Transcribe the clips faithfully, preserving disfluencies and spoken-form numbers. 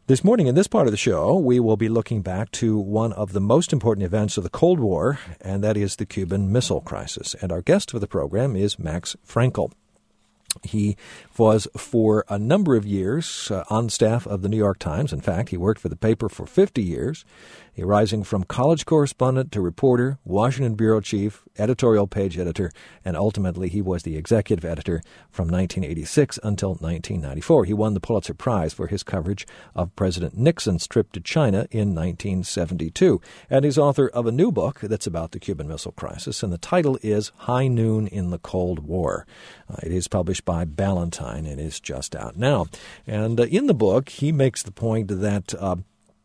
This morning, in this part of the show, we will be looking back to one of the most important events of the Cold War, and that is the Cuban Missile Crisis. And our guest for the program is Max Frankel. He was for a number of years uh, on staff of the New York Times. In fact, he worked for the paper for fifty years, rising from college correspondent to reporter, Washington bureau chief, editorial page editor, and ultimately he was the executive editor from nineteen eighty-six until nineteen ninety-four. He won the Pulitzer Prize for his coverage of President Nixon's trip to China in nineteen seventy-two. And he's author of a new book that's about the Cuban Missile Crisis, and the title is High Noon in the Cold War. Uh, it is published by Ballantine and is just out now. And uh, in the book, he makes the point that uh,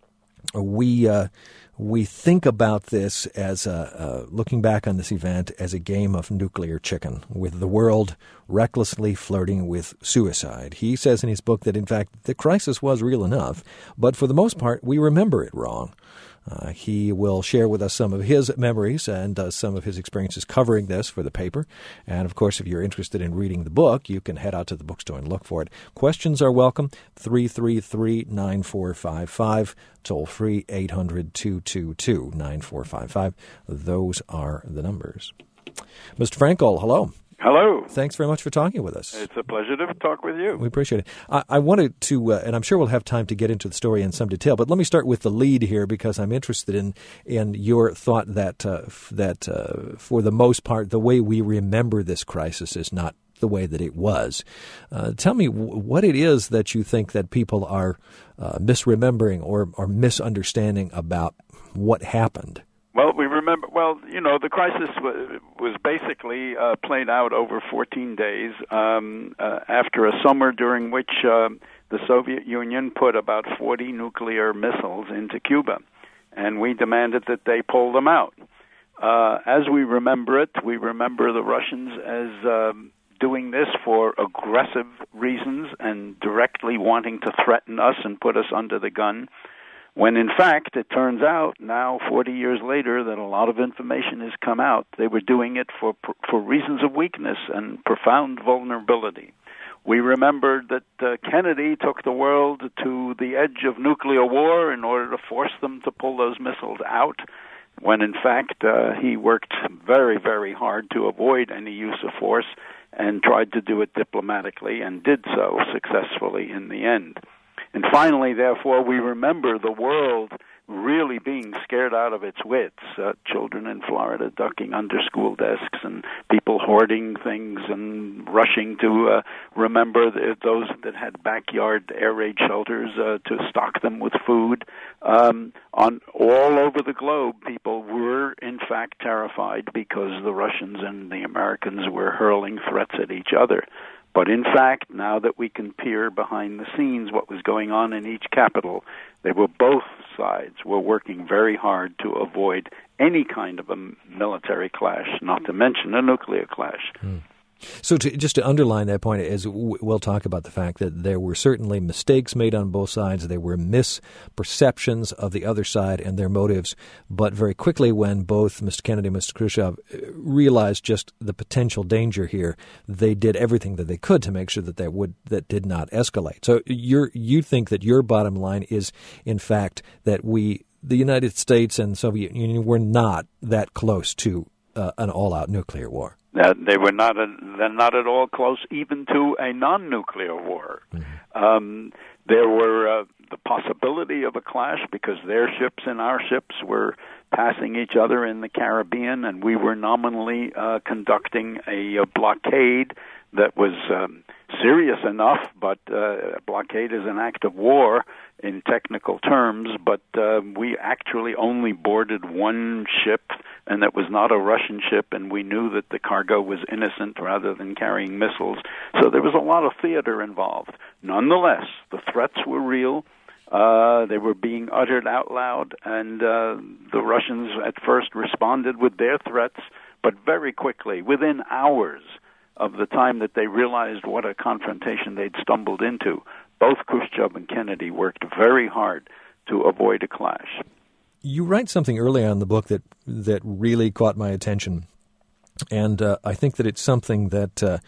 we uh, we think about this as a, uh, looking back on this event as a game of nuclear chicken, with the world recklessly flirting with suicide. He says in his book that, in fact, the crisis was real enough, but for the most part, we remember it wrong. Uh, he will share with us some of his memories and uh, some of his experiences covering this for the paper. And, of course, if you're interested in reading the book, you can head out to the bookstore and look for it. Questions are welcome. three three three, nine four five five. Toll free, eight hundred, two two two, nine four five five. Those are the numbers. Mister Frankel, hello. Hello. Thanks very much for talking with us. It's a pleasure to talk with you. We appreciate it. I, I wanted to, uh, and I'm sure we'll have time to get into the story in some detail, but let me start with the lead here because I'm interested in in your thought that uh, f- that uh, for the most part, the way we remember this crisis is not the way that it was. Uh, tell me w- what it is that you think that people are uh, misremembering or, or misunderstanding about what happened. Well, we remember, well, you know, the crisis w- was basically uh, played out over fourteen days um, uh, after a summer during which uh, the Soviet Union put about forty nuclear missiles into Cuba, and we demanded that they pull them out. Uh, as we remember it, we remember the Russians as um, doing this for aggressive reasons and directly wanting to threaten us and put us under the gun, when in fact it turns out now, forty years later, that a lot of information has come out. They were doing it for for reasons of weakness and profound vulnerability. We remembered that uh, Kennedy took the world to the edge of nuclear war in order to force them to pull those missiles out, when in fact uh, he worked very, very hard to avoid any use of force and tried to do it diplomatically and did so successfully in the end. And finally, therefore, we remember the world really being scared out of its wits, uh, children in Florida ducking under school desks and people hoarding things and rushing to uh, remember the, those that had backyard air raid shelters uh, to stock them with food. Um, on all over the globe, people were, in fact, terrified because the Russians and the Americans were hurling threats at each other. But in fact, now that we can peer behind the scenes what was going on in each capital, they were both sides were working very hard to avoid any kind of a military clash, not to mention a nuclear clash. Hmm. So to, just to underline that point, as we'll talk about the fact that there were certainly mistakes made on both sides, there were misperceptions of the other side and their motives, but very quickly when both Mister Kennedy and Mister Khrushchev realized just the potential danger here, they did everything that they could to make sure that that would that did not escalate. So you're, you think that your bottom line is, in fact, that we, the United States and Soviet Union, were not that close to uh, an all-out nuclear war. Uh, they were not a, they're not at all close even to a non-nuclear war. Mm-hmm. Um, there were uh, the possibility of a clash because their ships and our ships were passing each other in the Caribbean, and we were nominally uh, conducting a, a blockade that was um, serious enough, but uh, a blockade is an act of war in technical terms, but uh, we actually only boarded one ship, and that was not a Russian ship, and we knew that the cargo was innocent rather than carrying missiles. So there was a lot of theater involved. Nonetheless, the threats were real. Uh, they were being uttered out loud, and uh, the Russians at first responded with their threats, but very quickly, within hours of the time that they realized what a confrontation they'd stumbled into, both Khrushchev and Kennedy worked very hard to avoid a clash. You write something early on in the book that that really caught my attention, and uh, I think that it's something that uh,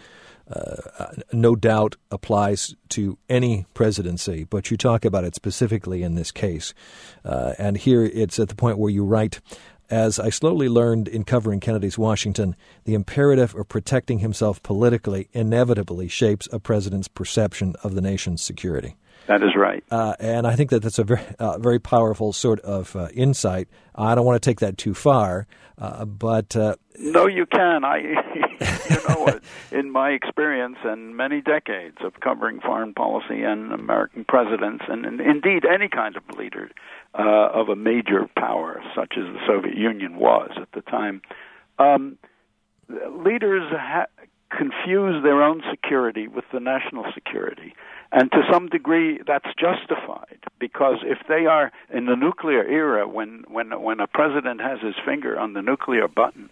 uh, no doubt applies to any presidency, but you talk about it specifically in this case. Uh, and here it's at the point where you write, as I slowly learned in covering Kennedy's Washington, the imperative of protecting himself politically inevitably shapes a president's perception of the nation's security. That is right. Uh, and I think that that's a very, uh, very powerful sort of uh, insight. I don't want to take that too far, uh, but... Uh, no, you can. I, you know, in my experience and many decades of covering foreign policy and American presidents, and, and indeed any kind of leader uh, of a major power, such as the Soviet Union was at the time, um, leaders ha- confuse their own security with the national security. And to some degree, that's justified, because if they are in the nuclear era, when when when a president has his finger on the nuclear button,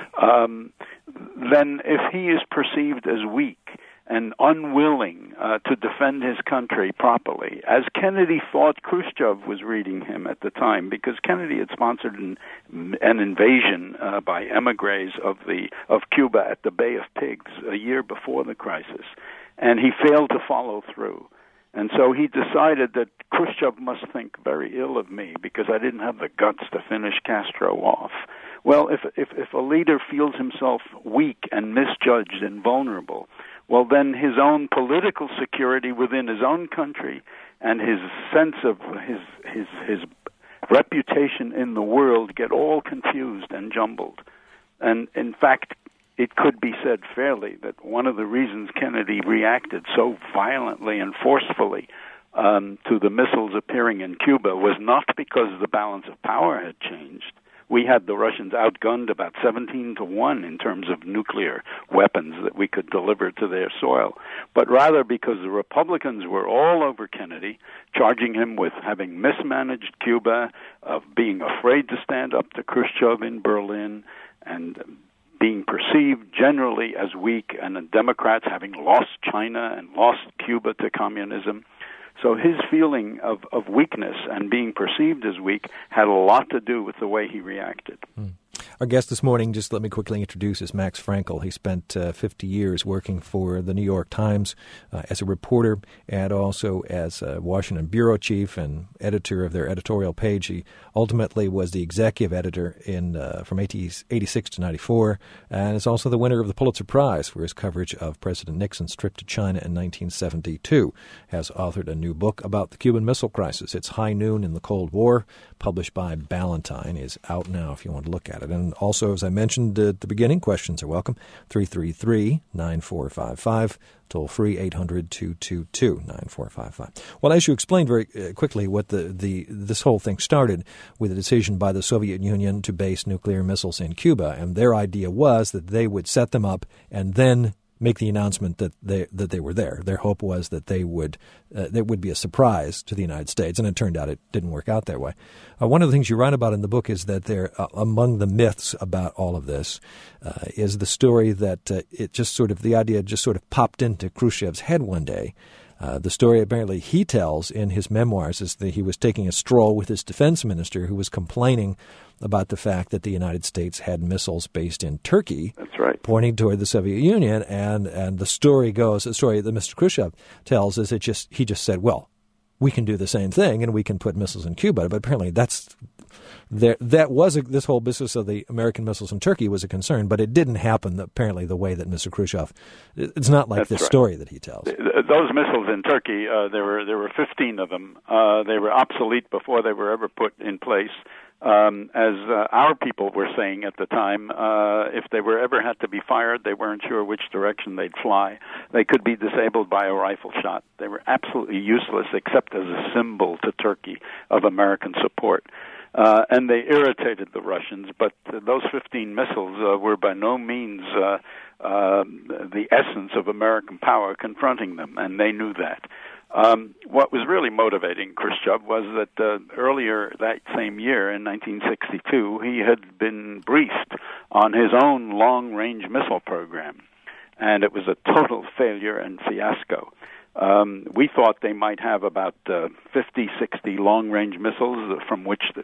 um, then if he is perceived as weak and unwilling uh, to defend his country properly, as Kennedy thought Khrushchev was reading him at the time, because Kennedy had sponsored an, an invasion uh, by emigres of the of Cuba at the Bay of Pigs a year before the crisis. And he failed to follow through. And so he decided that Khrushchev must think very ill of me because I didn't have the guts to finish Castro off. Well, if if, if a leader feels himself weak and misjudged and vulnerable, well, then his own political security within his own country and his sense of his his his reputation in the world get all confused and jumbled. And in fact, it could be said fairly that one of the reasons Kennedy reacted so violently and forcefully um, to the missiles appearing in Cuba was not because the balance of power had changed. We had the Russians outgunned about seventeen to one in terms of nuclear weapons that we could deliver to their soil, but rather because the Republicans were all over Kennedy, charging him with having mismanaged Cuba, of being afraid to stand up to Khrushchev in Berlin, and being perceived generally as weak, and the Democrats having lost China and lost Cuba to communism. So his feeling of, of weakness and being perceived as weak had a lot to do with the way he reacted. Mm. Our guest this morning, just let me quickly introduce, is Max Frankel. He spent uh, fifty years working for the New York Times uh, as a reporter and also as a Washington bureau chief and editor of their editorial page. He ultimately was the executive editor in uh, from eighty-six to ninety-four, and is also the winner of the Pulitzer Prize for his coverage of President Nixon's trip to China in nineteen seventy-two. Has authored a new book about the Cuban Missile Crisis. It's High Noon in the Cold War, published by Ballantine. Is out now if you want to look at it. And also, as I mentioned at the beginning, questions are welcome. three three three, nine four five five, toll free eight hundred, two two two, nine four five five. Well, as you explained very quickly, what the, the this whole thing started with a decision by the Soviet Union to base nuclear missiles in Cuba, and their idea was that they would set them up and then make the announcement that they that they were there. Their hope was that they would uh, that would be a surprise to the United States, and it turned out it didn't work out that way. Uh, one of the things you write about in the book is that there, uh, among the myths about all of this, uh, is the story that uh, it just sort of the idea just sort of popped into Khrushchev's head one day. Uh, the story apparently he tells in his memoirs is that he was taking a stroll with his defense minister, who was complaining about the fact that the United States had missiles based in Turkey. That's right. Pointing toward the Soviet Union, and, and the story goes, the story that Mister Khrushchev tells is it just he just said, well, we can do the same thing and we can put missiles in Cuba. But apparently that's there. That was a, this whole business of the American missiles in Turkey was a concern, but it didn't happen apparently the way that Mister Khrushchev. It's not like that's this right. story that he tells. Those missiles in Turkey, uh, there were there were fifteen of them. Uh, they were obsolete before they were ever put in place. Um, as uh, our people were saying at the time, uh, if they were ever had to be fired, they weren't sure which direction they'd fly. They could be disabled by a rifle shot. They were absolutely useless except as a symbol to Turkey of American support. Uh, and they irritated the Russians, but uh, those fifteen missiles uh, were by no means uh, uh, the essence of American power confronting them, and they knew that. Um, what was really motivating Khrushchev was that uh, earlier that same year, in nineteen sixty-two, he had been briefed on his own long-range missile program, and it was a total failure and fiasco. Um, we thought they might have about uh, fifty, sixty long-range missiles from which the,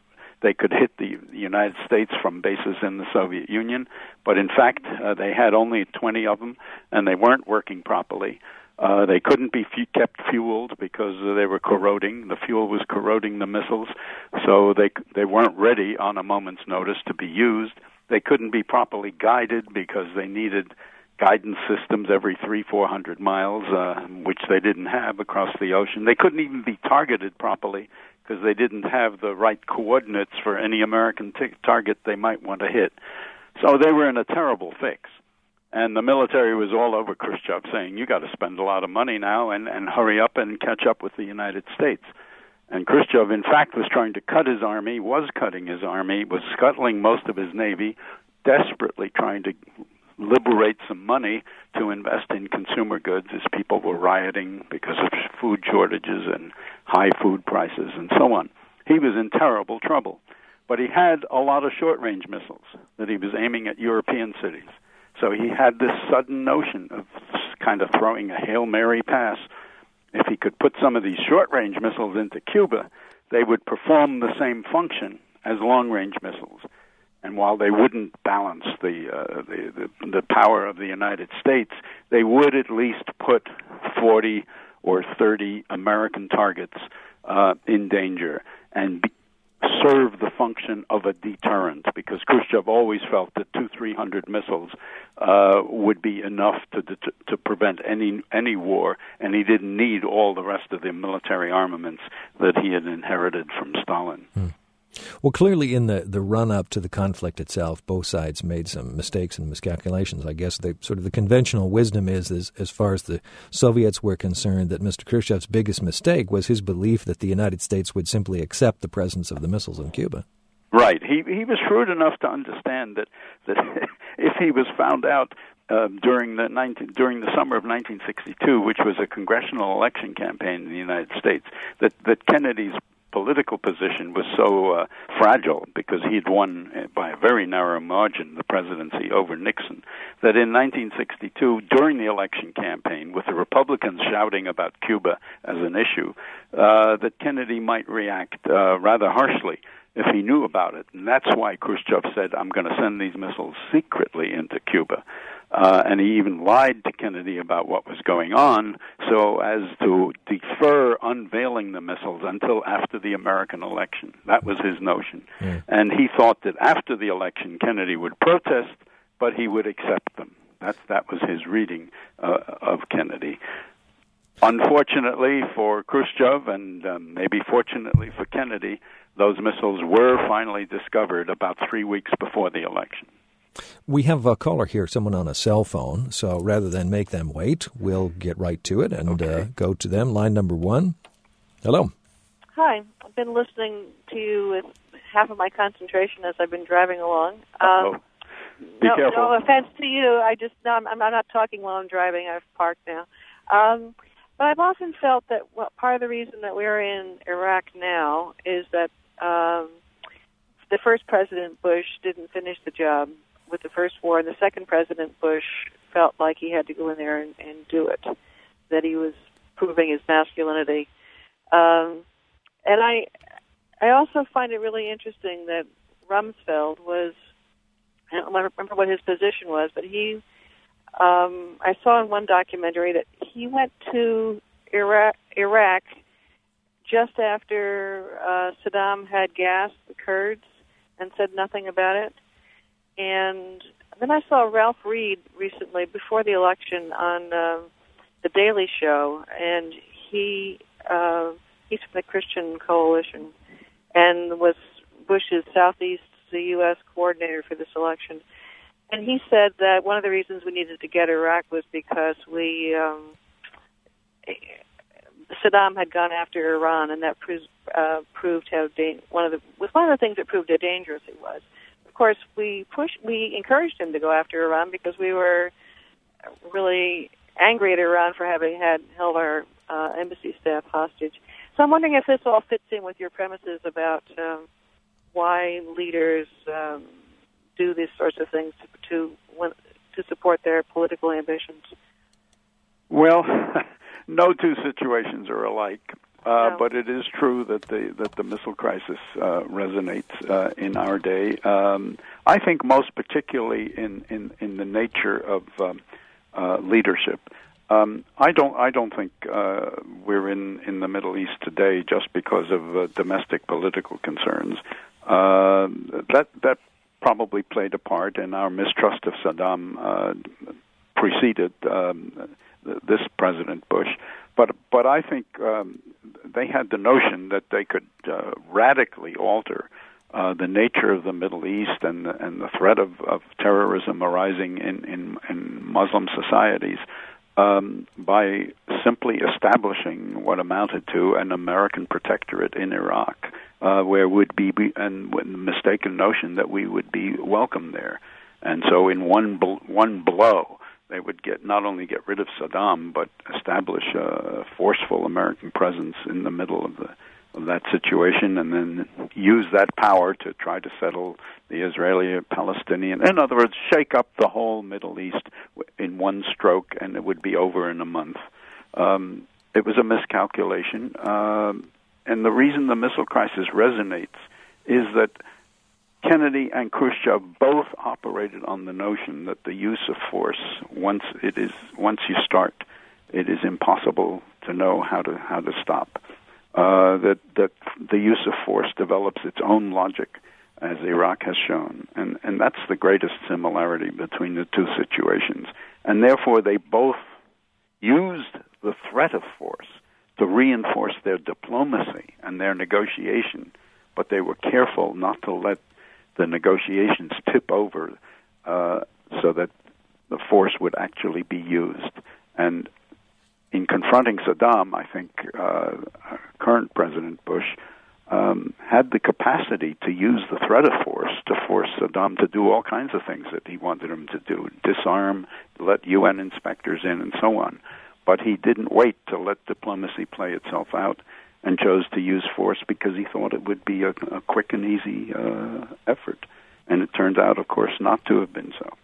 they could hit the United States from bases in the Soviet Union, but in fact, uh, they had only twenty of them, and they weren't working properly. Uh, they couldn't be f- kept fueled because uh, they were corroding. The fuel was corroding the missiles, so they they weren't ready on a moment's notice to be used. They couldn't be properly guided because they needed guidance systems every three, four hundred miles, uh, which they didn't have across the ocean. They couldn't even be targeted properly because they didn't have the right coordinates for any American t- target they might want to hit. So they were in a terrible fix. And the military was all over Khrushchev saying, you got to spend a lot of money now and, and hurry up and catch up with the United States. And Khrushchev, in fact, was trying to cut his army, was cutting his army, was scuttling most of his navy, desperately trying to liberate some money to invest in consumer goods as people were rioting because of food shortages and high food prices and so on. He was in terrible trouble. But he had a lot of short-range missiles that he was aiming at European cities. So he had this sudden notion of kind of throwing a Hail Mary pass. If he could put some of these short-range missiles into Cuba, they would perform the same function as long-range missiles. And while they wouldn't balance the, uh, the, the the power of the United States, they would at least put forty or thirty American targets uh, in danger and be, serve the function of a deterrent, because Khrushchev always felt that two, three hundred missiles uh, would be enough to to, to prevent any any war, and he didn't need all the rest of the military armaments that he had inherited from Stalin. Hmm. Well, clearly in the, the run-up to the conflict itself, both sides made some mistakes and miscalculations. I guess the sort of the conventional wisdom is, is, as far as the Soviets were concerned, that Mister Khrushchev's biggest mistake was his belief that the United States would simply accept the presence of the missiles in Cuba. Right. He he was shrewd enough to understand that, that if he was found out uh, during the nineteen, during the summer of nineteen sixty-two, which was a congressional election campaign in the United States, that, that Kennedy's political position was so uh, fragile because he'd won by a very narrow margin the presidency over Nixon, that in nineteen sixty-two, during the election campaign, with the Republicans shouting about Cuba as an issue, uh, that Kennedy might react uh, rather harshly if he knew about it. And that's why Khrushchev said, I'm going to send these missiles secretly into Cuba. Uh, and he even lied to Kennedy about what was going on so as to defer unveiling the missiles until after the American election. That was his notion. Yeah. And he thought that after the election, Kennedy would protest, but he would accept them. That's, that was his reading uh, of Kennedy. Unfortunately for Khrushchev, and um, maybe fortunately for Kennedy, those missiles were finally discovered about three weeks before the election. We have a caller here, someone on a cell phone, so rather than make them wait, we'll get right to it and okay. uh, go to them. Line number one. Hello. Hi. I've been listening to you with half of my concentration as I've been driving along. Um, Be no, careful. No offense to you. I just no, I'm, I'm not talking while I'm driving. I've parked now. Um, but I've often felt that well, part of the reason that we're in Iraq now is that um, the first President Bush didn't finish the job with the first war, and the second President Bush felt like he had to go in there and, and do it, that he was proving his masculinity. Um, and I I also find it really interesting that Rumsfeld was, I don't remember what his position was, but he, um, I saw in one documentary that he went to Iraq, Iraq just after uh, Saddam had gassed the Kurds and said nothing about it. And then I saw Ralph Reed recently, before the election, on uh, The Daily Show, and he uh, he's from the Christian Coalition and was Bush's Southeast U S coordinator for this election. And he said that one of the reasons we needed to get Iraq was because we um, Saddam had gone after Iran, and that proves, uh, proved how da- one of the was one of the things that proved how dangerous it was. Of course, we pushed, we encouraged him to go after Iran because we were really angry at Iran for having had held our uh, embassy staff hostage. So I'm wondering if this all fits in with your premises about um, why leaders um, do these sorts of things to to, to support their political ambitions. Well, no two situations are alike. Uh, no. But it is true that the that the missile crisis uh, resonates uh, in our day. Um, I think most particularly in, in, in the nature of um, uh, leadership. Um, I don't I don't think uh, we're in, in the Middle East today just because of uh, domestic political concerns. Uh, that that probably played a part, and our mistrust of Saddam uh, preceded um, this President Bush. But but I think um, they had the notion that they could uh, radically alter uh, the nature of the Middle East and the, and the threat of, of terrorism arising in, in, in Muslim societies um, by simply establishing what amounted to an American protectorate in Iraq, uh, where would be and the mistaken notion that we would be welcome there. And so in one bl- one blow, they would get not only get rid of Saddam, but establish a forceful American presence in the middle of the of that situation, and then use that power to try to settle the Israeli-Palestinian. In other words, shake up the whole Middle East in one stroke, and it would be over in a month. Um, it was a miscalculation, um, and the reason the missile crisis resonates is that Kennedy and Khrushchev both operated on the notion that the use of force, once it is once you start, it is impossible to know how to how to stop. Uh, that that the use of force develops its own logic, as Iraq has shown, and and that's the greatest similarity between the two situations. And therefore, they both used the threat of force to reinforce their diplomacy and their negotiation, but they were careful not to let the negotiations tip over uh, so that the force would actually be used. And in confronting Saddam, I think uh, current President Bush um, had the capacity to use the threat of force to force Saddam to do all kinds of things that he wanted him to do, disarm, let U N inspectors in, and so on. But he didn't wait to let diplomacy play itself out and chose to use force because he thought it would be a, a quick and easy uh, effort. And it turned out, of course, not to have been so.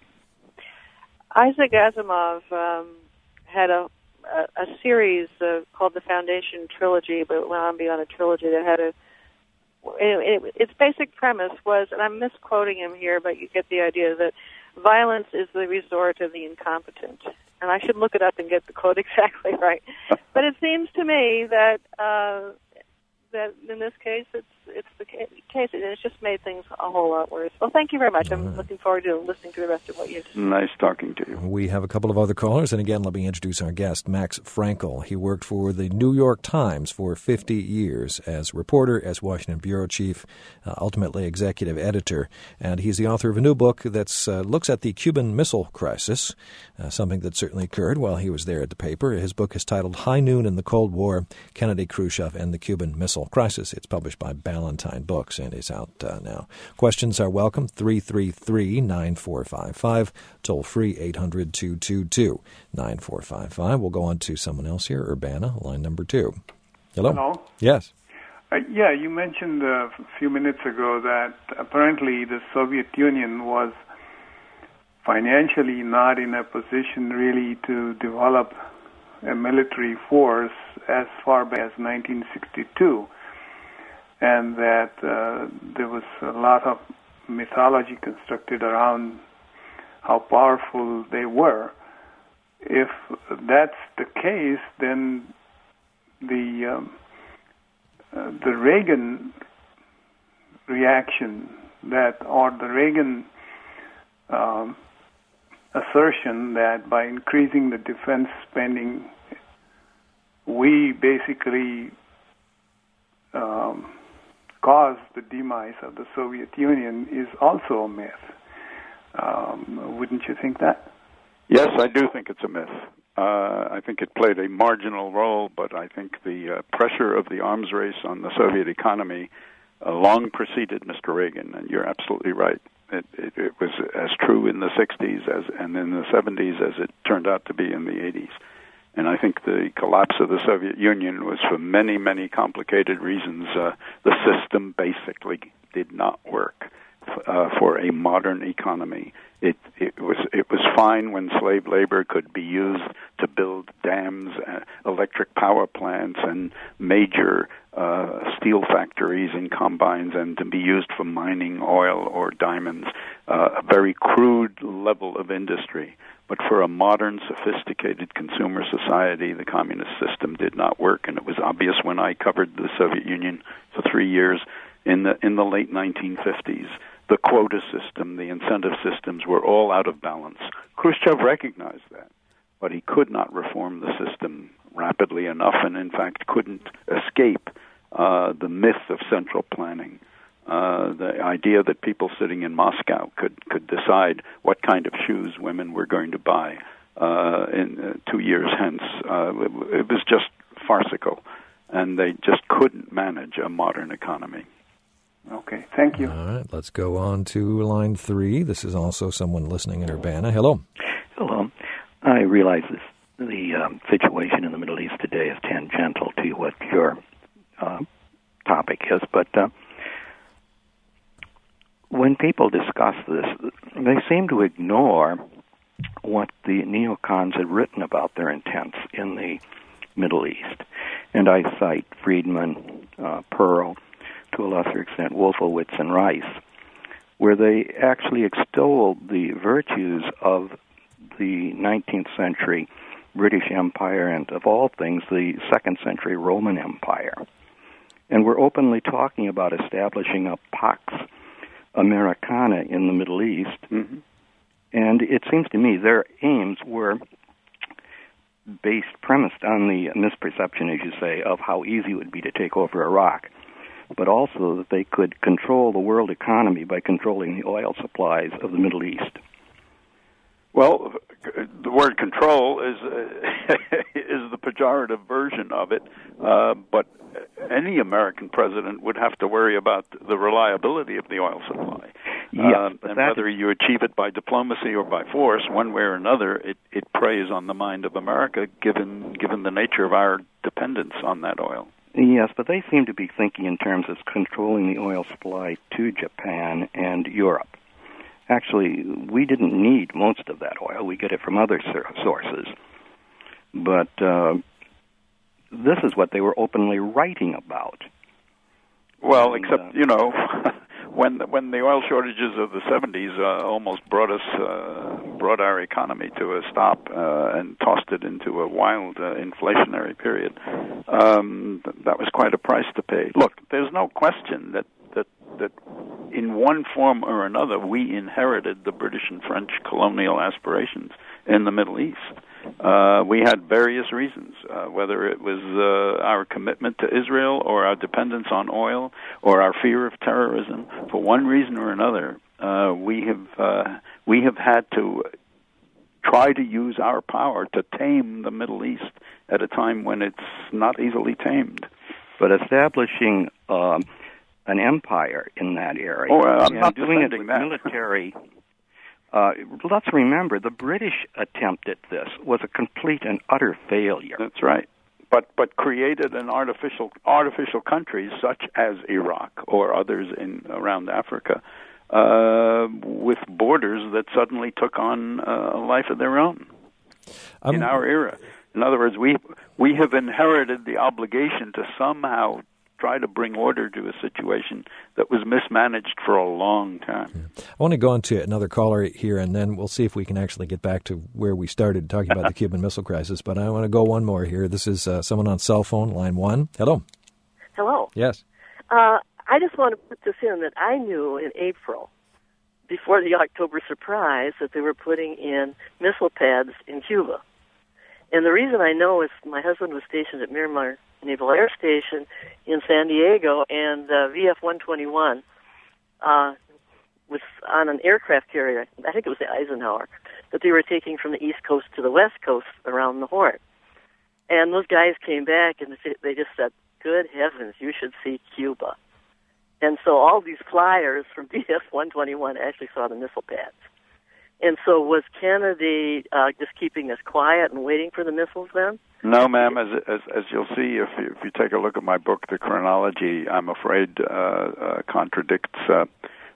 Isaac Asimov um, had a, a, a series uh, called the Foundation Trilogy, but it went on beyond a trilogy that had a... It, it, its basic premise was, and I'm misquoting him here, but you get the idea, that violence is the resort of the incompetent. And I should look it up and get the quote exactly right. But it seems to me that uh, that in this case, it's it's the case, and it's just made things a whole lot worse. Well, thank you very much. I'm looking forward to listening to the rest of what you. Nice talking to you. We have a couple of other callers, and again, let me introduce our guest, Max Frankel. He worked for the New York Times for fifty years as reporter, as Washington bureau chief, uh, ultimately executive editor, and he's the author of a new book that uh, looks at the Cuban Missile Crisis, uh, something that certainly occurred while he was there at the paper. His book is titled High Noon in the Cold War, Kennedy, Khrushchev, and the Cuban Missile Crisis. It's published by Ballantine Books and is out uh, now. Questions are welcome, three three three, nine four five five, toll free eight hundred, two two two, nine four five five. We'll go on to someone else here, Urbana, line number two. Hello? Hello? Yes. Uh, yeah, you mentioned uh, a few minutes ago that apparently the Soviet Union was financially not in a position really to develop a military force as far back as nineteen sixty-two, and that uh, there was a lot of mythology constructed around how powerful they were. If that's the case, then the um, uh, the Reagan reaction that, or the Reagan um, assertion that by increasing the defense spending, we basically um, caused the demise of the Soviet Union is also a myth. Um, wouldn't you think that? Yes, I do think it's a myth. Uh, I think it played a marginal role, but I think the uh, pressure of the arms race on the Soviet economy uh, long preceded Mister Reagan, and you're absolutely right. It, it, it was as true in the sixties as and in the seventies as it turned out to be in the eighties. And I think the collapse of the Soviet Union was for many, many complicated reasons. Uh, the system basically did not work. uh, for a modern economy. It, it was it was fine when slave labor could be used to build dams, uh, electric power plants, and major uh, steel factories and combines, and to be used for mining oil or diamonds, uh, a very crude level of industry. But for a modern, sophisticated consumer society, the communist system did not work, and it was obvious when I covered the Soviet Union for three years in the in the late nineteen fifties. The quota system, the incentive systems were all out of balance. Khrushchev recognized that, but he could not reform the system rapidly enough, and in fact couldn't escape uh, the myth of central planning. Uh, the idea that people sitting in Moscow could, could decide what kind of shoes women were going to buy uh, in uh, two years hence, uh, it, it was just farcical, and they just couldn't manage a modern economy. Okay, thank you. All right, let's go on to line three. This is also someone listening in Urbana. Hello. Hello. I realize this, the um, situation in the Middle East today is tangential to what your uh, topic is, but uh, when people discuss this, they seem to ignore what the neocons had written about their intents in the Middle East. And I cite Friedman, uh, Pearl, to a lesser extent Wolfowitz and Rice, where they actually extolled the virtues of the nineteenth century British Empire and, of all things, the second century Roman Empire. And we're openly talking about establishing a Pax Americana in the Middle East. Mm-hmm. And it seems to me their aims were based, premised on the misperception, as you say, of how easy it would be to take over Iraq, but also that they could control the world economy by controlling the oil supplies of the Middle East. Well, the word control is uh, is the pejorative version of it, uh, but any American president would have to worry about the reliability of the oil supply. Yes, uh, and whether you achieve it by diplomacy or by force, one way or another, it, it preys on the mind of America, given given the nature of our dependence on that oil. Yes, but they seem to be thinking in terms of controlling the oil supply to Japan and Europe. Actually, we didn't need most of that oil. We get it from other sources. But uh, this is what they were openly writing about. Well, and, except, uh, you know, when the, when the oil shortages of the seventies uh, almost brought us, uh, brought our economy to a stop uh, and tossed it into a wild uh, inflationary period, um, th- that was quite a price to pay. Look, there's no question that, that, that in one form or another we inherited the British and French colonial aspirations in the Middle East. Uh, we had various reasons, uh, whether it was uh, our commitment to Israel or our dependence on oil or our fear of terrorism. For one reason or another, uh, we have uh, we have had to try to use our power to tame the Middle East at a time when it's not easily tamed. But establishing um, an empire in that area, oh, I'm and not doing it defending that. military. Uh, let's remember, the British attempt at this was a complete and utter failure. That's right. But but created an artificial artificial countries such as Iraq or others in around Africa uh, with borders that suddenly took on uh, a life of their own um, in our era. In other words, we we have inherited the obligation to somehow try to bring order to a situation that was mismanaged for a long time. Yeah. I want to go on to another caller here, and then we'll see if we can actually get back to where we started talking about the Cuban Missile Crisis. But I want to go one more here. This is uh, someone on cell phone, line one. Hello. Hello. Yes. Uh, I just want to put this in that I knew in April, before the October surprise, that they were putting in missile pads in Cuba. And the reason I know is my husband was stationed at Miramar Naval Air Station in San Diego, and uh, V F one twenty-one uh, was on an aircraft carrier, I think it was the Eisenhower, that they were taking from the East Coast to the West Coast around the Horn. And those guys came back, and they just said, good heavens, you should see Cuba. And so all these flyers from V F one twenty-one actually saw the missile pads. And so was Kennedy uh, just keeping us quiet and waiting for the missiles then? No, ma'am. As as, as you'll see, if you, if you take a look at my book, The Chronology, I'm afraid uh, uh, contradicts uh,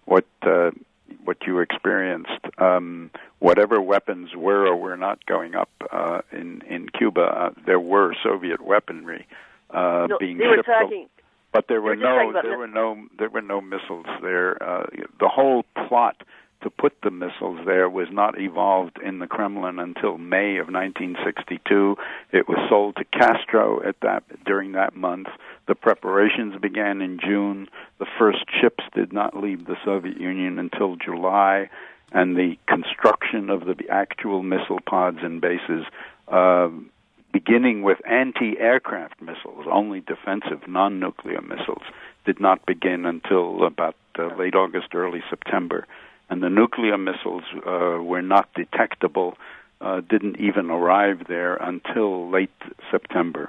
what uh, what you experienced. Um, whatever weapons were or were not going up uh, in in Cuba, uh, there were Soviet weaponry uh, no, being they were shipped. talking, but there were they were no there were no there were no missiles there. Uh, the whole plot to put the missiles there was not evolved in the Kremlin until May of nineteen sixty-two. It was sold to Castro at that during that month. The preparations began in June. The first ships did not leave the Soviet Union until July, and the construction of the actual missile pods and bases, uh, beginning with anti-aircraft missiles, only defensive, non-nuclear missiles, did not begin until about uh, late August, early September. And the nuclear missiles uh, were not detectable, uh, didn't even arrive there until late September.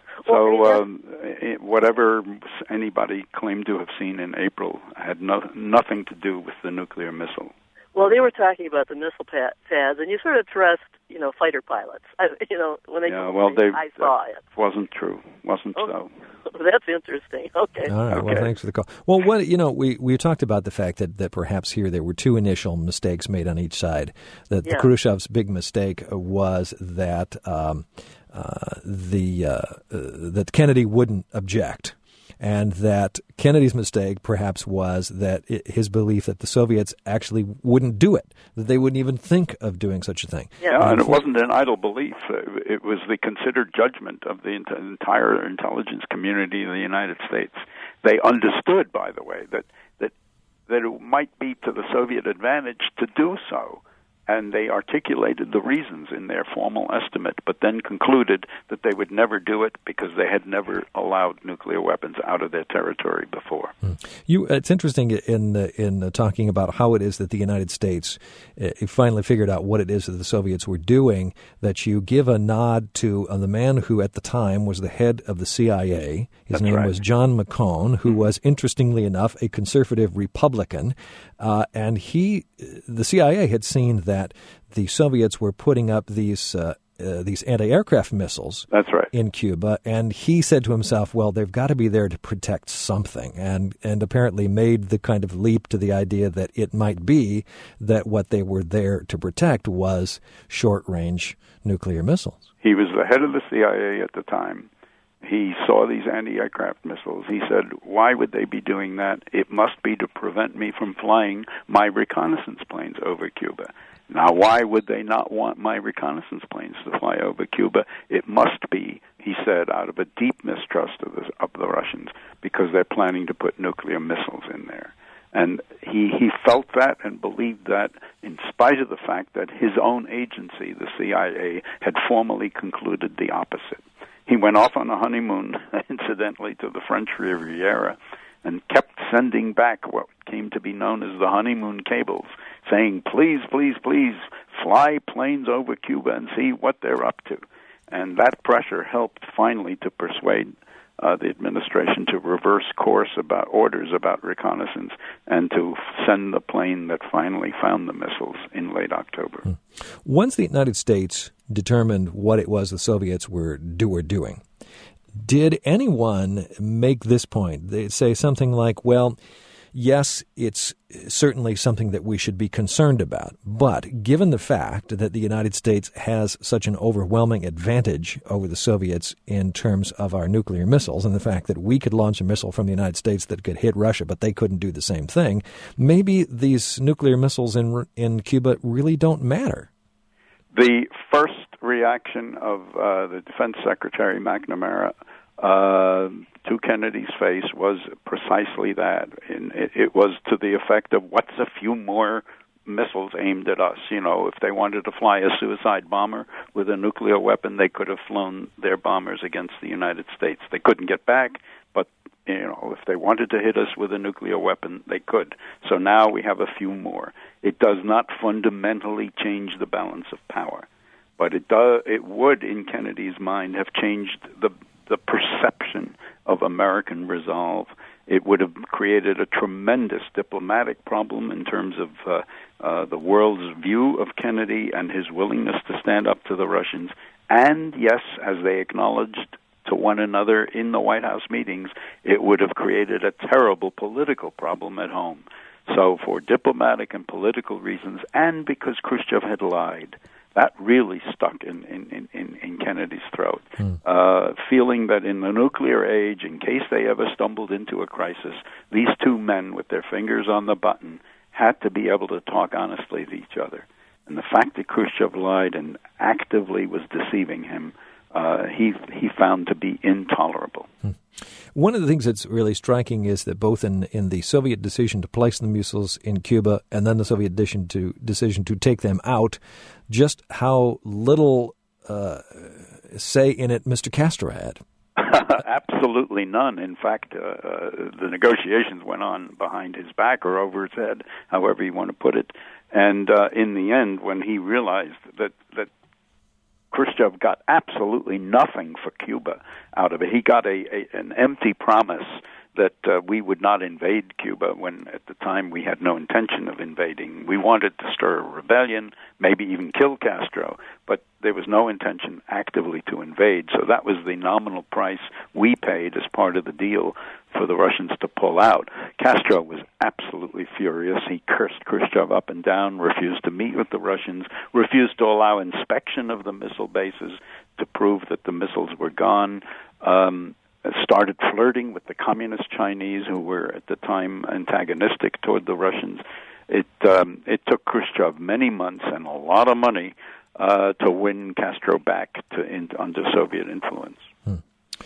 So um, it, whatever anybody claimed to have seen in April had no, nothing to do with the nuclear missile. Well, they were talking about the missile pad, pads, and you sort of trust, you know, fighter pilots. I, you know, when they yeah, told well, me, they, I saw it. Wasn't true. Wasn't oh, so. That's interesting. Okay. All right. Okay. Well, thanks for the call. Well, what you know, we, we talked about the fact that, that perhaps here there were two initial mistakes made on each side. That Yeah. the Khrushchev's big mistake was that um, uh, the uh, uh, that Kennedy wouldn't object. And that Kennedy's mistake perhaps was that it, his belief that the Soviets actually wouldn't do it, that they wouldn't even think of doing such a thing. Yeah, yeah and it wasn't an idle belief. It was the considered judgment of the entire intelligence community in the United States. They understood, by the way, that, that, that it might be to the Soviet advantage to do so. And they articulated the reasons in their formal estimate, but then concluded that they would never do it because they had never allowed nuclear weapons out of their territory before. You, it's interesting in in talking about how it is that the United States uh, finally figured out what it is that the Soviets were doing, that you give a nod to uh, the man who at the time was the head of the C I A. His That's name right. was John McCone, who was, interestingly enough, a conservative Republican. Uh, and he, the C I A had seen that the Soviets were putting up these uh, uh, these anti-aircraft missiles. That's right. In Cuba, and he said to himself, "Well, they've got to be there to protect something," and and apparently made the kind of leap to the idea that it might be that what they were there to protect was short-range nuclear missiles. He was the head of the C I A at the time. He saw these anti-aircraft missiles. He said, why would they be doing that? It must be to prevent me from flying my reconnaissance planes over Cuba. Now, why would they not want my reconnaissance planes to fly over Cuba? It must be, he said, out of a deep mistrust of the, of the Russians, because they're planning to put nuclear missiles in there. And he, he felt that and believed that in spite of the fact that his own agency, the C I A, had formally concluded the opposite. He went off on a honeymoon, incidentally, to the French Riviera, and kept sending back what came to be known as the honeymoon cables, saying, please, please, please, fly planes over Cuba and see what they're up to. And that pressure helped finally to persuade uh, the administration to reverse course about orders about reconnaissance and to send the plane that finally found the missiles in late October. Hmm. Once the United States determined what it was the Soviets were do were doing, did anyone make this point? They say something like, well, yes, it's certainly something that we should be concerned about, but given the fact that the United States has such an overwhelming advantage over the Soviets in terms of our nuclear missiles, and the fact that we could launch a missile from the United States that could hit Russia, but they couldn't do the same thing, maybe these nuclear missiles in in Cuba really don't matter. The first reaction of uh, the Defense Secretary McNamara uh, to Kennedy's face was precisely that. And it, it was to the effect of, what's a few more missiles aimed at us? You know, if they wanted to fly a suicide bomber with a nuclear weapon, they could have flown their bombers against the United States. They couldn't get back, but, you know, if they wanted to hit us with a nuclear weapon, they could. So now we have a few more. It does not fundamentally change the balance of power, but it does. It would, in Kennedy's mind, have changed the the perception of American resolve. It would have created a tremendous diplomatic problem in terms of uh, uh, the world's view of Kennedy and his willingness to stand up to the Russians. And yes, as they acknowledged to one another in the White House meetings, it would have created a terrible political problem at home. So for diplomatic and political reasons, and because Khrushchev had lied, that really stuck in, in, in, in Kennedy's throat. Mm. Uh, feeling that in the nuclear age, in case they ever stumbled into a crisis, these two men with their fingers on the button had to be able to talk honestly to each other. And the fact that Khrushchev lied and actively was deceiving him, uh, he he found to be intolerable. Hmm. One of the things that's really striking is that both in, in the Soviet decision to place the missiles in Cuba and then the Soviet decision to decision to take them out, just how little uh, say in it Mister Castro had. Absolutely none. In fact, uh, uh, the negotiations went on behind his back or over his head, however you want to put it. And uh, in the end, when he realized that, that Khrushchev got absolutely nothing for Cuba out of it, he got a, a an empty promise that uh, we would not invade Cuba when at the time we had no intention of invading. We wanted to stir a rebellion, maybe even kill Castro, but there was no intention actively to invade. So that was the nominal price we paid as part of the deal for the Russians to pull out. Castro was absolutely furious. He cursed Khrushchev up and down, refused to meet with the Russians, refused to allow inspection of the missile bases to prove that the missiles were gone, um, started flirting with the communist Chinese who were at the time antagonistic toward the Russians. It um, it took Khrushchev many months and a lot of money uh, to win Castro back to in, under Soviet influence. Hmm.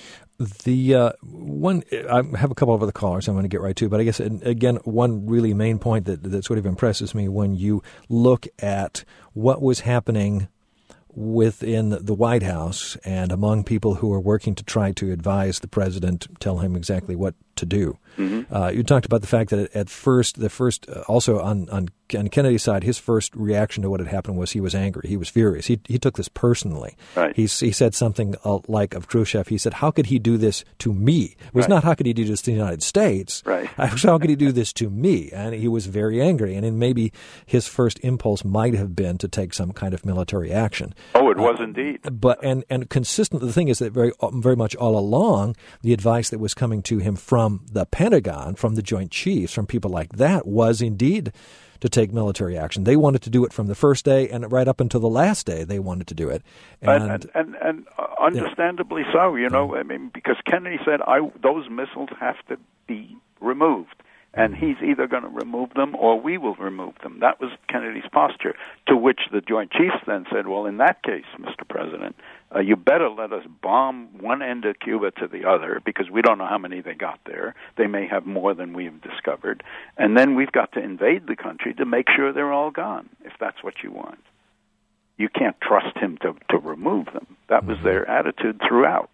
The uh, one, I have a couple of other callers I'm going to get right to, but I guess, again, one really main point that, that sort of impresses me when you look at what was happening within the White House and among people who are working to try to advise the president, tell him exactly what to do. Mm-hmm. Uh, you talked about the fact that at first, the first, uh, also on, on on Kennedy's side, his first reaction to what had happened was he was angry. He was furious. He he took this personally. Right. He he said something uh, like of Khrushchev. He said, "How could he do this to me?" It was right. not how could he do this to the United States. Right. How could he do this to me? And he was very angry. And then maybe his first impulse might have been to take some kind of military action. Oh, it was uh, indeed. But and and consistent. The thing is that very very much all along, the advice that was coming to him from the Pentagon, from the Joint Chiefs, from people like that, was indeed to take military action. They wanted to do it from the first day, and right up until the last day, they wanted to do it. And and, and, and understandably yeah. so, you know, I mean, because Kennedy said, I, those missiles have to be removed, and he's either going to remove them or we will remove them. That was Kennedy's posture, to which the Joint Chiefs then said, well, in that case, Mister President, Uh, you better let us bomb one end of Cuba to the other, because we don't know how many they got there. They may have more than we've discovered. And then we've got to invade the country to make sure they're all gone, if that's what you want. You can't trust him to, to remove them. That was their attitude throughout.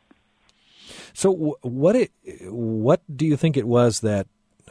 So what it, what do you think it was that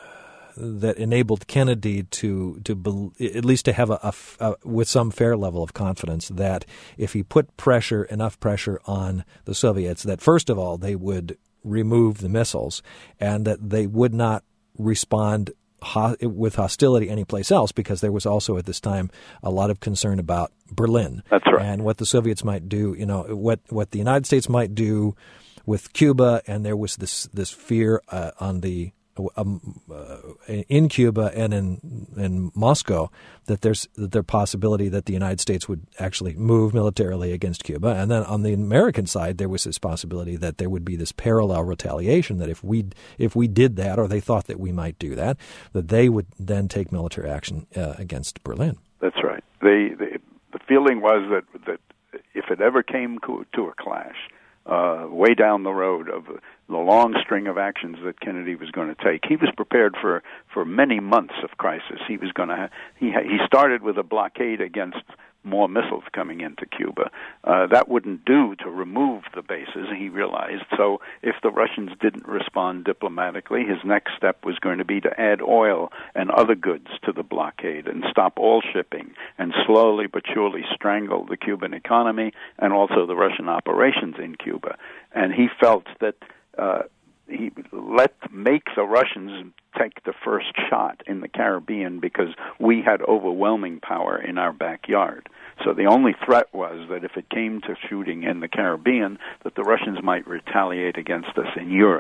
that enabled Kennedy to to be, at least to have a, a, a with some fair level of confidence that if he put pressure enough pressure on the Soviets, that first of all they would remove the missiles and that they would not respond ho- with hostility anyplace else, because there was also at this time a lot of concern about Berlin. That's right. And what the Soviets might do, you know, what what the United States might do with Cuba, and there was this this fear uh, on the Um, uh, in Cuba and in in Moscow that there's that there possibility that the United States would actually move militarily against Cuba, and then on the American side there was this possibility that there would be this parallel retaliation, that if we if we did that, or they thought that we might do that, that they would then take military action uh, against Berlin. That's right. The, the the feeling was that that if it ever came to, to a clash, uh, way down the road of the long string of actions that Kennedy was going to take, he was prepared for, for many months of crisis. He was going to ha- he ha- he started with a blockade against more missils coming into Cuba. Uh, that wouldn't do to remove the bases, he realized. So if the Russians didn't respond diplomatically, his next step was going to be to add oil and other goods to the blockade and stop all shipping and slowly but surely strangle the Cuban economy and also the Russian operations in Cuba. And he felt that uh, he let make the Russians take the first shot in the Caribbean because we had overwhelming power in our backyard. So the only threat was that if it came to shooting in the Caribbean, that the Russians might retaliate against us in Europe.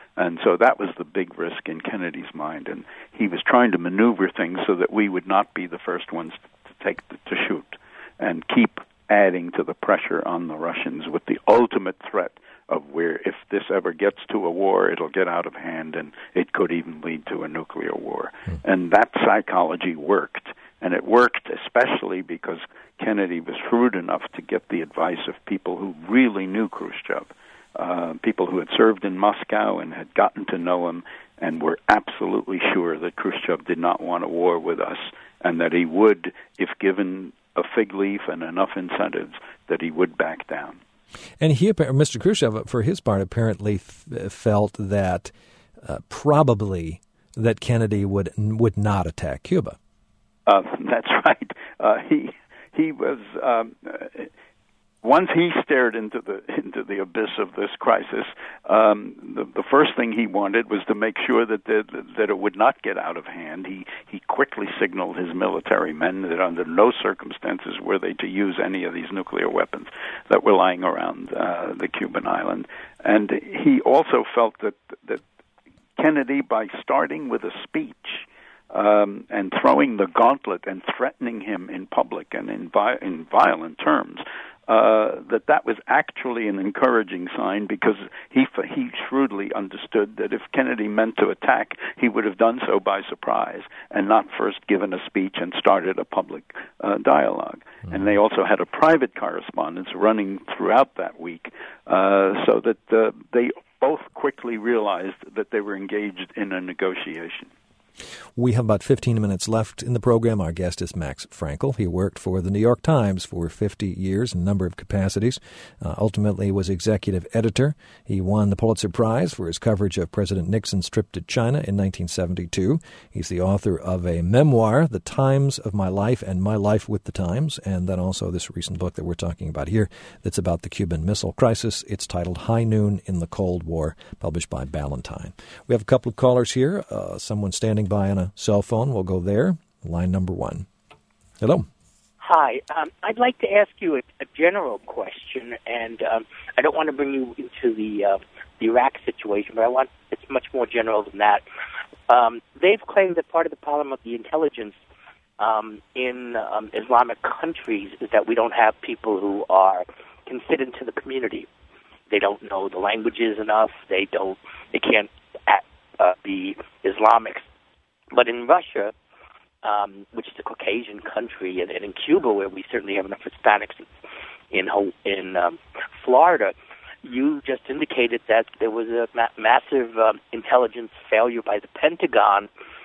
And so that was the big risk in Kennedy's mind, and he was trying to maneuver things so that we would not be the first ones to take the, to shoot and keep adding to the pressure on the Russians with the ultimate threat of where if this ever gets to a war, it'll get out of hand and it could even lead to a nuclear war. Mm. And that psychology worked, and it worked especially because Kennedy was shrewd enough to get the advice of people who really knew Khrushchev. Uh, people who had served in Moscow and had gotten to know him and were absolutely sure that Khrushchev did not want a war with us and that he would, if given a fig leaf and enough incentives, that he would back down. And he, Mister Khrushchev, for his part, apparently f- felt that uh, probably that Kennedy would would not attack Cuba. Uh, that's right. Uh, he he was. Um, Once he stared into the into the abyss of this crisis, um, the, the first thing he wanted was to make sure that the, that it would not get out of hand. He he quickly signaled his military men that under no circumstances were they to use any of these nuclear weapons that were lying around uh, the Cuban island. And he also felt that that Kennedy, by starting with a speech um, and throwing the gauntlet and threatening him in public and in vi- in violent terms, Uh, that that was actually an encouraging sign, because he he shrewdly understood that if Kennedy meant to attack, he would have done so by surprise and not first given a speech and started a public uh, dialogue. Mm-hmm. And they also had a private correspondence running throughout that week, uh, so that uh, they both quickly realized that they were engaged in a negotiation. We have about fifteen minutes left in the program. Our guest is Max Frankel. He worked for the New York Times for fifty years in a number of capacities. Uh, ultimately was executive editor. He won the Pulitzer Prize for his coverage of President Nixon's trip to China in nineteen seventy-two. He's the author of a memoir, The Times of My Life and My Life with the Times, and then also this recent book that we're talking about here that's about the Cuban Missile Crisis. It's titled High Noon in the Cold War, published by Ballantine. We have a couple of callers here. Uh, someone standing by on a cell phone. We'll go there. Line number one. Hello. Hi. Um, I'd like to ask you a, a general question, and um, I don't want to bring you into the, uh, the Iraq situation, but I want it's much more general than that. Um, they've claimed that part of the problem of the intelligence um, in um, Islamic countries is that we don't have people who are can fit into the community. They don't know the languages enough. They don't. They can't act, uh, be Islamics. But in Russia, um, which is a Caucasian country, and, and in Cuba, where we certainly have enough Hispanics, in in um, Florida, you just indicated that there was a ma- massive um, intelligence failure by the Pentagon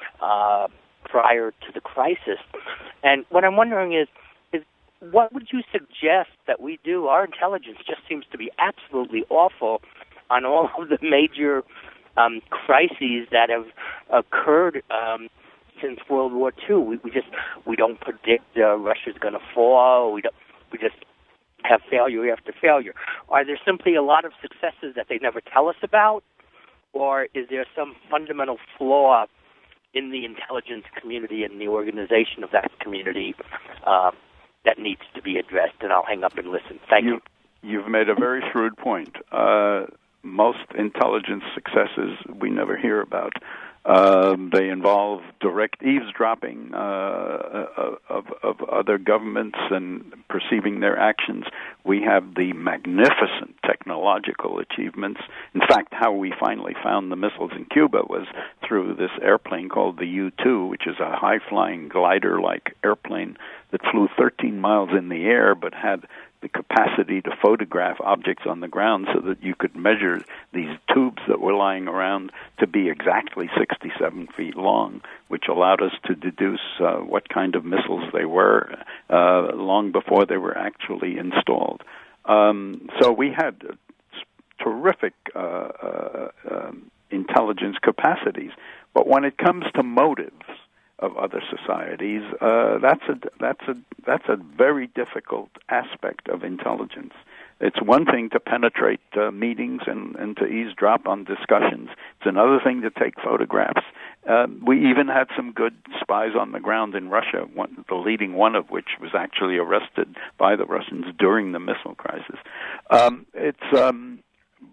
uh, prior to the crisis. And what I'm wondering is, is what would you suggest that we do? Our intelligence just seems to be absolutely awful on all of the major Um, crises that have occurred um, since World War Two. We, we just we don't predict uh, Russia's going to fall. We don't. We just have failure after failure. Are there simply a lot of successes that they never tell us about, or is there some fundamental flaw in the intelligence community and the organization of that community uh, that needs to be addressed? And I'll hang up and listen. Thank you. you. You've made a very shrewd point. Uh, Most intelligence successes we never hear about. Um, they involve direct eavesdropping uh, of, of other governments and perceiving their actions. We have the magnificent technological achievements. In fact, how we finally found the missiles in Cuba was through this airplane called the U two, which is a high-flying glider-like airplane that flew thirteen miles in the air but had the capacity to photograph objects on the ground so that you could measure these tubes that were lying around to be exactly sixty-seven feet long, which allowed us to deduce uh, what kind of missiles they were uh, long before they were actually installed. Um, so we had terrific uh, uh, um, intelligence capacities. But when it comes to motives of other societies, uh, that's a that's a that's a very difficult aspect of intelligence. It's one thing to penetrate uh, meetings and, and to eavesdrop on discussions. It's another thing to take photographs. Uh, we even had some good spies on the ground in Russia, one, the leading one of which was actually arrested by the Russians during the missile crisis. Um, it's um,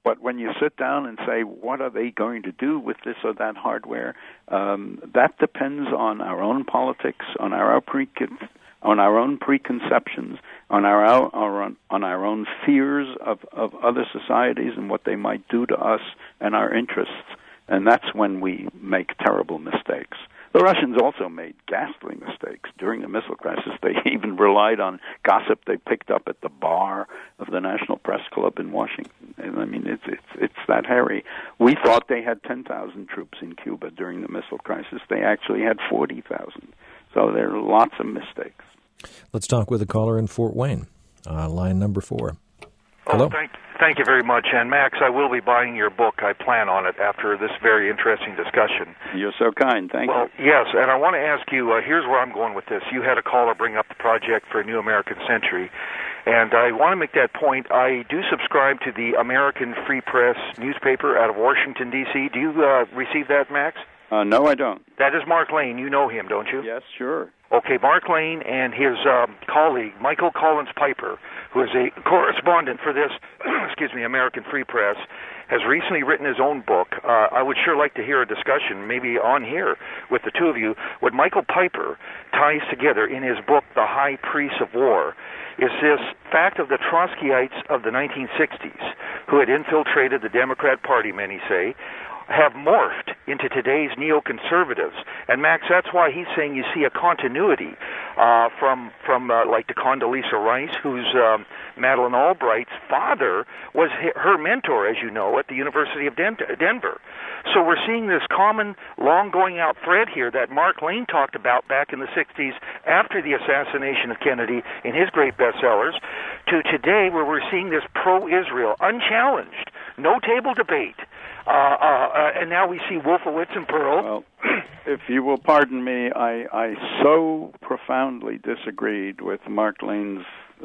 But when you sit down and say, what are they going to do with this or that hardware, um, that depends on our own politics, on our pre on our own preconceptions, on our, our own, on our own fears of, of other societies and what they might do to us and our interests. And that's when we make terrible mistakes. The Russians also made ghastly mistakes during the missile crisis. They even relied on gossip they picked up at the bar of the National Press Club in Washington. And I mean, it's it's it's that hairy. We thought they had ten thousand troops in Cuba during the missile crisis. They actually had forty thousand. So there are lots of mistakes. Let's talk with a caller in Fort Wayne, uh, line number four. Hello. Oh, thank, thank you very much. And, Max, I will be buying your book. I plan on it after this very interesting discussion. You're so kind. Thank well, you. Yes, and I want to ask you, uh, here's where I'm going with this. You had a caller bring up the project for a New American Century, and I want to make that point. I do subscribe to the American Free Press newspaper out of Washington, D C Do you uh, receive that, Max? Uh, no, I don't. That is Mark Lane. You know him, don't you? Yes, sure. Okay, Mark Lane and his um, colleague, Michael Collins Piper, who is a correspondent for this, excuse me, American Free Press, has recently written his own book. Uh, I would sure like to hear a discussion, maybe on here, with the two of you. What Michael Piper ties together in his book, The High Priests of War, is this fact of the Trotskyites of the nineteen sixties, who had infiltrated the Democrat Party, many say, have morphed into today's neoconservatives. And, Max, that's why he's saying you see a continuity uh, from, from uh, like, the Condoleezza Rice, who's um, Madeleine Albright's father was her mentor, as you know, at the University of Den- Denver. So we're seeing this common, long-going-out thread here that Mark Lane talked about back in the sixties after the assassination of Kennedy in his great bestsellers, to today where we're seeing this pro-Israel, unchallenged, no table debate. Uh, uh, uh, and now we see Wolfowitz and Pearl. Well, if you will pardon me, I, I so profoundly disagreed with Mark Lane's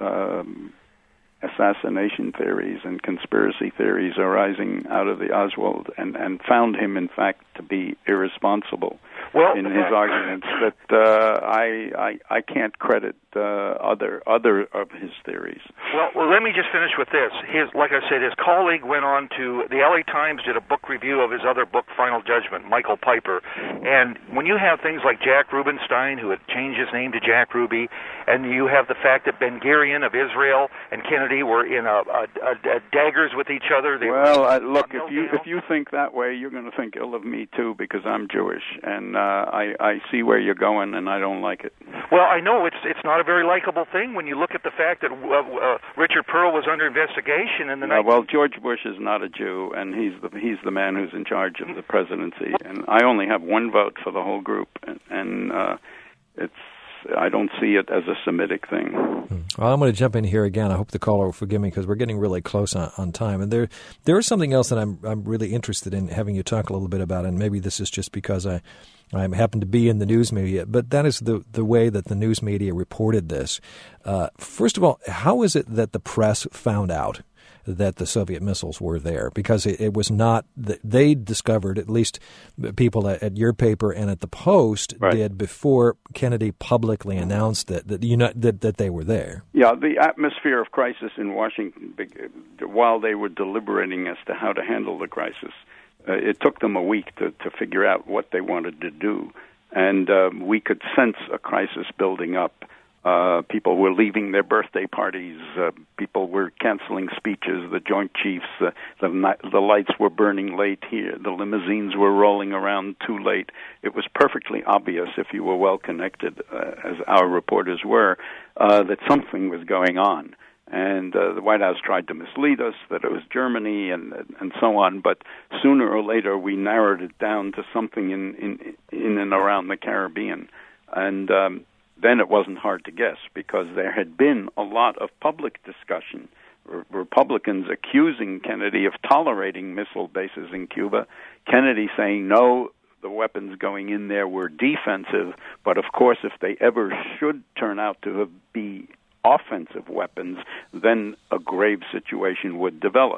um, assassination theories and conspiracy theories arising out of the Oswald, and, and found him, in fact, to be irresponsible well, in his arguments that uh, I, I I can't credit uh, other other of his theories. Well, well, let me just finish with this. His, like I said, his colleague went on to the L A Times, did a book review of his other book, Final Judgment, Michael Piper. And when you have things like Jack Rubenstein, who had changed his name to Jack Ruby, and you have the fact that Ben Gurion of Israel and Kennedy were in a, a, a, a daggers with each other. They well, were, uh, look, if you if you think that way, you're going to think ill of me too, because I'm Jewish, and uh, I I see where you're going, and I don't like it. Well, I know it's it's not a very likable thing when you look at the fact that uh, uh, Richard Pearl was under investigation in the uh, night. Well, George Bush is not a Jew, and he's the he's the man who's in charge of the presidency, and I only have one vote for the whole group, and, and uh, it's. I don't see it as a Semitic thing. Well, I'm going to jump in here again. I hope the caller will forgive me because we're getting really close on, on time. And there, there is something else that I'm I'm really interested in having you talk a little bit about, and maybe this is just because I, I happen to be in the news media, but that is the, the way that the news media reported this. Uh, first of all, how is it that the press found out that the Soviet missiles were there? Because it, it was not that they discovered, at least people at, at your paper and at the Post right. did before Kennedy publicly announced that that, you know, that that they were there. Yeah, the atmosphere of crisis in Washington, while they were deliberating as to how to handle the crisis, uh, it took them a week to, to figure out what they wanted to do, and um, we could sense a crisis building up. Uh, people were leaving their birthday parties. Uh, people were canceling speeches. The Joint Chiefs, uh, the, the lights were burning late here. The limousines were rolling around too late. It was perfectly obvious, if you were well connected, uh, as our reporters were, uh, that something was going on. And uh, the White House tried to mislead us that it was Germany and and so on. But sooner or later, we narrowed it down to something in in, in and around the Caribbean, and. Um, Then it wasn't hard to guess because there had been a lot of public discussion, R- Republicans accusing Kennedy of tolerating missile bases in Cuba, Kennedy saying, no, the weapons going in there were defensive, but of course if they ever should turn out to be offensive weapons, then a grave situation would develop.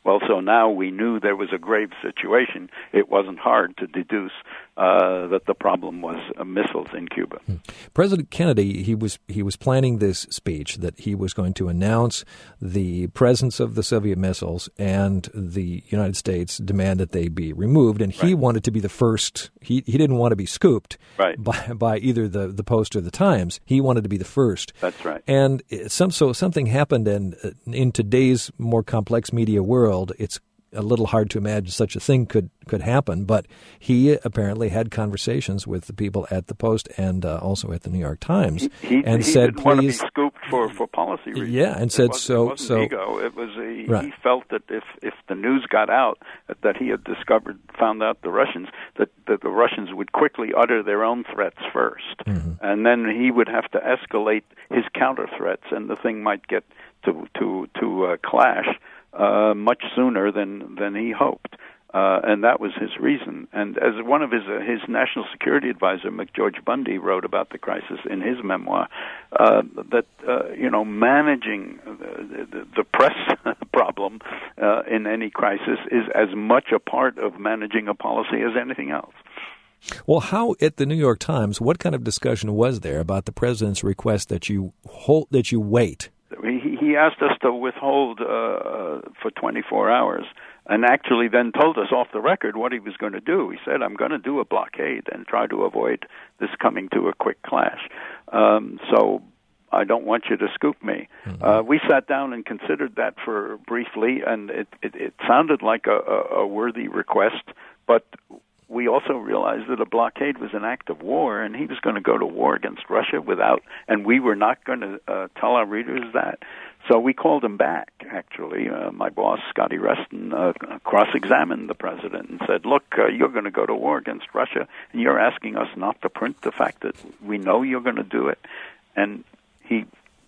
Well, so now we knew there was a grave situation. It wasn't hard to deduce uh, that the problem was uh, missiles in Cuba. President Kennedy, he was he was planning this speech that he was going to announce the presence of the Soviet missiles, and the United States demand that they be removed. And he right. wanted to be the first. He he didn't want to be scooped right. by by either the, the Post or the Times. He wanted to be the first. That's right. And some so something happened, and in today's more complex media world, it's a little hard to imagine such a thing could, could happen, but he apparently had conversations with the people at the Post and uh, also at the New York Times, he, he, and he said, didn't "Please." Want to be scooped for, for policy reasons. Yeah, and said it wasn't, so. It wasn't so ego. It was a, right. he felt that if if the news got out that he had discovered, found out the Russians, that, that the Russians would quickly utter their own threats first, mm-hmm. and then he would have to escalate his counter threats, and the thing might get to to to uh, clash. Uh, much sooner than than he hoped, uh, and that was his reason. And as one of his uh, his national security advisor, McGeorge Bundy, wrote about the crisis in his memoir, uh, that uh, you know managing the, the, the press problem uh, in any crisis is as much a part of managing a policy as anything else. Well, how at the New York Times? What kind of discussion was there about the president's request that you hold that you wait? He, he asked us to withhold uh, for twenty-four hours, and actually then told us off the record what he was going to do. He said, I'm going to do a blockade and try to avoid this coming to a quick clash. Um, so I don't want you to scoop me. Mm-hmm. Uh, we sat down and considered that for briefly, and it, it, it sounded like a, a, a worthy request, but we also realized that a blockade was an act of war, and he was going to go to war against Russia without, and we were not going to uh, tell our readers that. So we called him back, actually. Uh, my boss, Scotty Reston, uh, cross-examined the president and said, look, uh, you're going to go to war against Russia, and you're asking us not to print the fact that we know you're going to do it. And he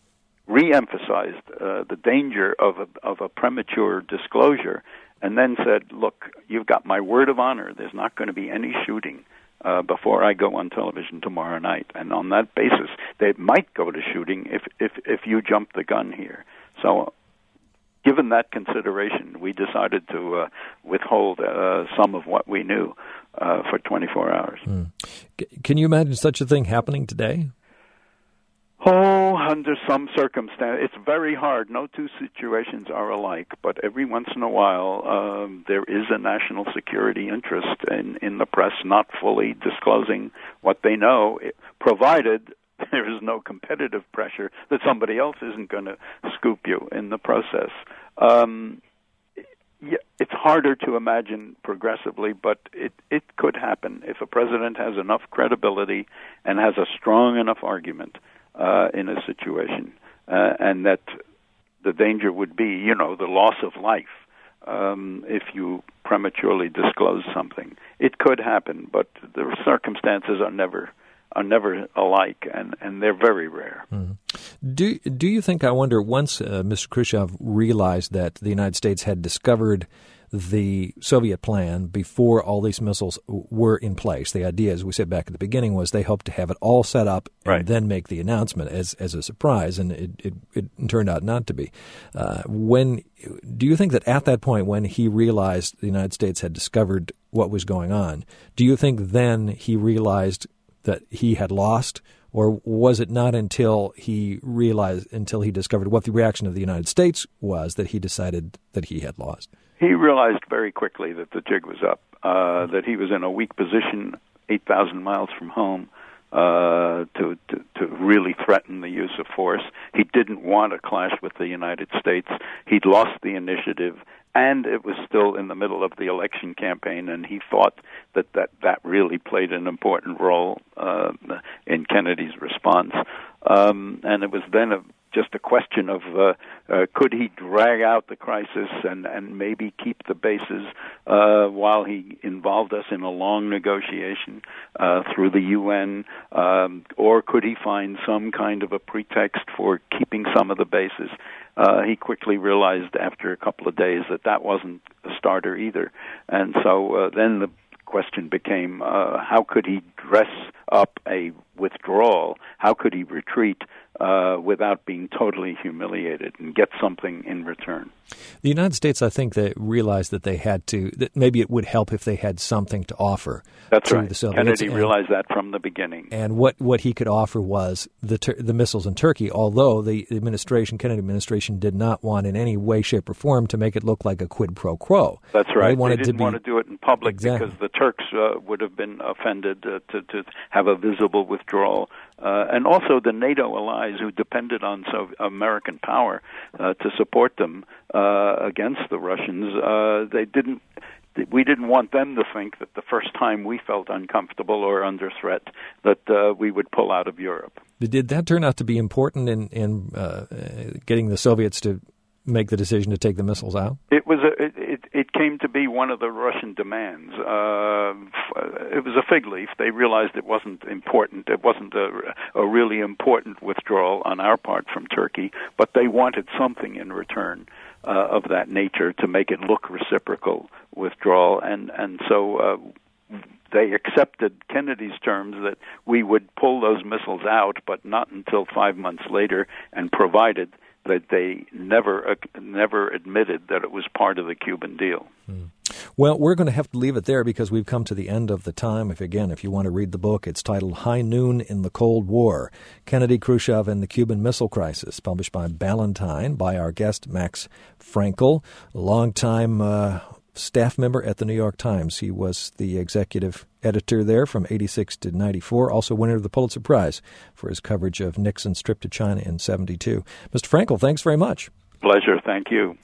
re-emphasized uh, the danger of a, of a premature disclosure, and then said, look, you've got my word of honor. There's not going to be any shooting uh, before I go on television tomorrow night. And on that basis, they might go to shooting if, if, if you jump the gun here. So given that consideration, we decided to uh, withhold uh, some of what we knew uh, for twenty-four hours. Mm. Can you imagine such a thing happening today? Oh, under some circumstance, it's very hard. No two situations are alike, but every once in a while, um, there is a national security interest in, in the press not fully disclosing what they know, provided there is no competitive pressure that somebody else isn't going to scoop you in the process. Um, yeah, it's harder to imagine progressively, but it, it could happen if a president has enough credibility and has a strong enough argument Uh, in a situation, uh, and that the danger would be, you know, the loss of life um, if you prematurely disclose something. It could happen, but the circumstances are never are never alike, and, and they're very rare. Mm. Do do you think, I wonder, once uh, Mister Khrushchev realized that the United States had discovered the Soviet plan before all these missiles were in place, the idea, as we said back at the beginning, was they hoped to have it all set up and right. then make the announcement as as a surprise, and it, it, it turned out not to be. Uh, when do you think that at that point, when he realized the United States had discovered what was going on, do you think then he realized that he had lost? Or was it not until he realized, until he discovered what the reaction of the United States was, that he decided that he had lost? He realized very quickly that the jig was up, uh, that he was in a weak position, eight thousand miles from home, uh, to, to to really threaten the use of force. He didn't want a clash with the United States. He'd lost the initiative, and it was still in the middle of the election campaign, and he thought that that, that really played an important role uh, in Kennedy's response. Um, and it was then a, just a question of uh, uh, could he drag out the crisis and, and maybe keep the bases uh, while he involved us in a long negotiation uh, through the U N, um, or could he find some kind of a pretext for keeping some of the bases? Uh, he quickly realized after a couple of days that that wasn't a starter either. And so uh, then the question became, uh, how could he dress up a withdrawal? How could he retreat uh, without being totally humiliated and get something in return. The United States, I think, they realized that they had to, that maybe it would help if they had something to offer. That's to right. The Soviets. Kennedy and, realized that from the beginning. And what, what he could offer was the tur- the missiles in Turkey, although the administration, Kennedy administration, did not want in any way, shape, or form to make it look like a quid pro quo. That's right. They, wanted they didn't to be, want to do it in public exactly. because the Turks uh, would have been offended uh, to, to have a visible withdrawal. Uh, and also the NATO allies who depended on so American power uh, to support them uh, against the Russians, uh, they didn't. We didn't want them to think that the first time we felt uncomfortable or under threat that uh, we would pull out of Europe. Did that turn out to be important in, in uh, getting the Soviets to make the decision to take the missiles out? It was a, it, it, it came to be one of the Russian demands. Uh, it was a fig leaf. They realized it wasn't important. It wasn't a, a really important withdrawal on our part from Turkey, but they wanted something in return uh, of that nature to make it look reciprocal withdrawal, and and so uh, they accepted Kennedy's terms that we would pull those missiles out, but not until five months later, and provided that they never uh, never admitted that it was part of the Cuban deal. Hmm. Well, we're going to have to leave it there because we've come to the end of the time. If again, if you want to read the book, it's titled High Noon in the Cold War, Kennedy, Khrushchev, and the Cuban Missile Crisis, published by Ballantine, by our guest, Max Frankel, a longtime uh, staff member at the New York Times. He was the executive editor there from eighty-six to ninety-four, also winner of the Pulitzer Prize for his coverage of Nixon's trip to China in seventy-two. Mister Frankel, thanks very much. Pleasure. Thank you.